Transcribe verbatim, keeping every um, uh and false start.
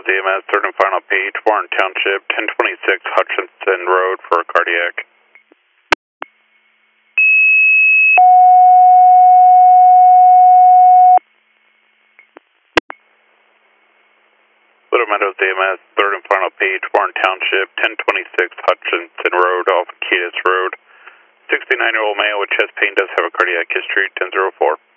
A M S, third and final page, Warren Township, ten twenty-six Hutchinson Road for a cardiac. Little Meadows A M S, third and final page, Warren Township, ten twenty-six Hutchinson Road off Kiedis Road. sixty-nine-year-old male with chest pain does have a cardiac history, ten oh four.